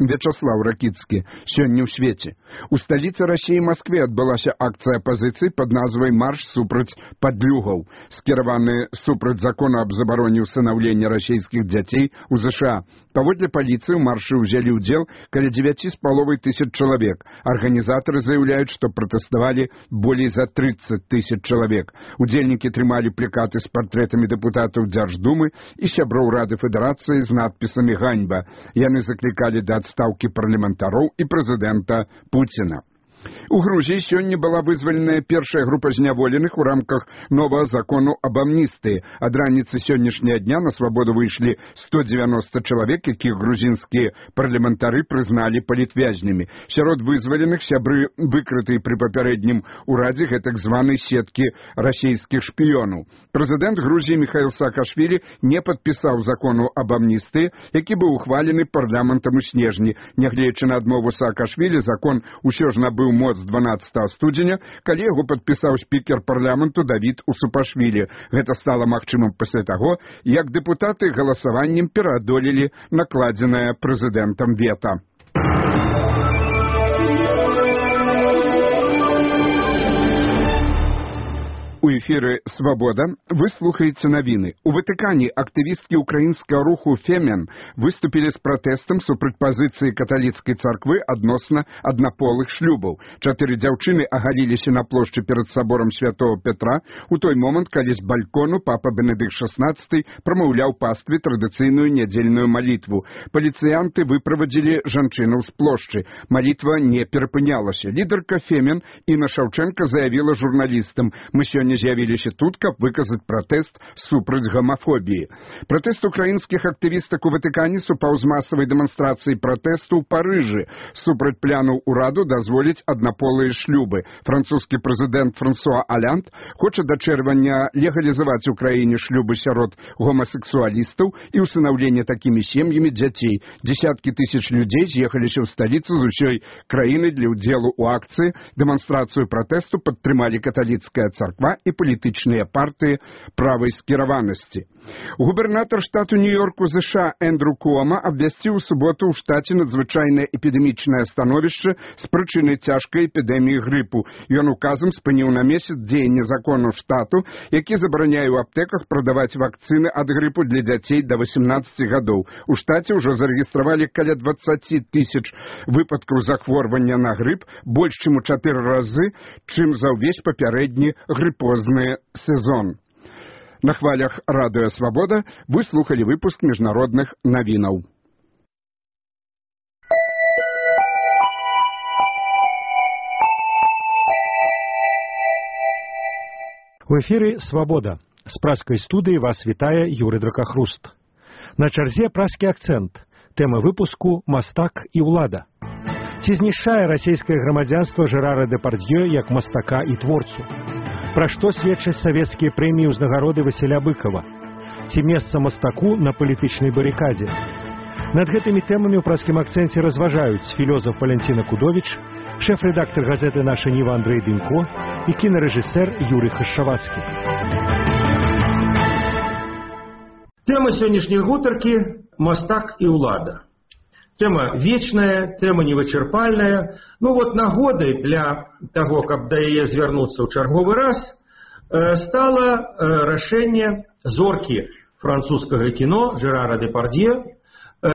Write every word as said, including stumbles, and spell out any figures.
Вячаслав Ракіцкі сёння ў свеце. У сталіцы Расіі Маскве адбылася акцыя апазіцыі пад назвай «Марш супраць падлюгаў», скіраваны супраць закона аб забароне ўсынаўлення расійскіх дзяцей у ЗША. Паводле паліцыі ў маршы ўзялі ўдзел каля дзевяці з паловай тысяч чалавек. Арганізатары заяўляюць, што пратэставалі болей за трыццаць тысяч чалавек. Удзельнікі трымалі плакаты з партрэтамі дэпутатаў Дзярждумы і сяброў Рады Федэрацыі з надпісамі «Ганьба». Яны заклікалі да адстаўкі парламентароў і прэзідэнта Пуціна. У Грузіі сёння была вызваленая першая група зняволеных у рамках новага закону аб амністыі. Ад раніцы сённяшняга дня на свабоду выйшлі сто дзевяноста чалавек, якіх грузінскія парламентары прызналі палітвязнямі. Сярод вызваленых сябры выкрытыя пры папярэднім урадзе гэтак званай сеткі расійскіх шпіёнаў. Прэзідэнт Грузіі Міхаіл Саакашвілі не падпісаў закону аб амністыі, які быў ухвалены парламентам у снежні. Нягледзячы на адмову Саакашвілі, закон усё ж набыў моц дванаццатага студзеня, калі яго падпісаў спікер парламенту Давід Усупашвілі. Гэта стала магчымым пасля таго, як дэпутаты галасаваннем пераадолелі накладзенае прэзідэнтам вета. У эфіры «Свабода» вы слухаеце навіны. У Ватыкане актывісткі ўкраінскага руху «Фемен» выступілі з пратэстам супраць пазіцыі каталіцкай царквы адносна аднаполых шлюбаў. Чатыры дзяўчыны агаліліся на плошчы перад саборам святого Петра у той момант, калі з балькону папа Бенедыкт шаснаццаты прамаўляў пастве традыцыйную нядзельную малітву. Паліцыянты выправадзілі жанчыну з плошчы. Малітва не перапынялася. Лідарка «Фемен» Інна Шаўчэнка заявіла журналістам: «Мы сёння з'явіліся тут, каб выказаць пратэст супраць гамафобіі». Пратэст украінскіх актывістак у Ватыкане супаў з масавай дэманстрацыяй пратэсту ў Парыжы супраць планаў ураду дазволіць аднаполыя шлюбы. Французскі прэзідэнт Франсуа Алянт хоча да чэрвеня легалізаваць у краіне шлюбы сярод гомасексуалістаў і ўсынаўленне такімі сем'ямі дзяцей. Дзесяткі тысяч людзей з'ехаліся ў сталіцу з усёй краіны для ўдзелу ў акцыі. Дэманстрацыю пратэсту падтрымалі каталіцкая царква і палітычныя партыі правай скіраванасці. Губернатар штату Нью-Йорку ЗША Эндрю Куома абвясціў у суботу ў штаце надзвычайнае эпідэмічнае становішча з прычыны цяжкай эпідэміі грыпу. Ён указам спыніў на месяц дзеянне закону штату, які забараняе ў аптэках прадаваць вакцыны ад грыпу для дзяцей да васемнаццаці гадоў. У штаце ўжо зарэгістравалі каля дваццаць тысяч выпадкаў захворвання на грып, больш чым у чатыры разы, чым за ўвесь папярэдні грыпозны сезон. На хвалях радыё «Свабода» вы слухалі выпуск міжнародных навінаў. У эфіры «Свабода». З праскай студыі вас вітае Юрый Дракахруст. На чарзе праскі акцэнт. Тэма выпуску «Мастак і ўлада». Ці знішчае расійскае грамадзянства Жерара Дэпардьё як мастака і творцу? Пра што сведчаць савецкія прэміі ўзнагароды Васіля Быкова? Ці месца мастаку на палітычнай барыкадзе? Над гэтымі тэмамі ў праскім акцэнце разважаюць філёзаф Валянціна Кудовіч, шэф-рэдактар газеты «Наша Ніва» Андрэй Дымко і кінарэжысэр Юрый Хашчавацкі. Тэма сённяшняй гутаркі «Мастак і ўлада». Тэма вечная, тэма невычерпальная. Ну вот нагодай для того, каб да яе звярнуцца ў чарговы раз, стала рашэнне зоркі французскага кіно Жерара Дэпардьё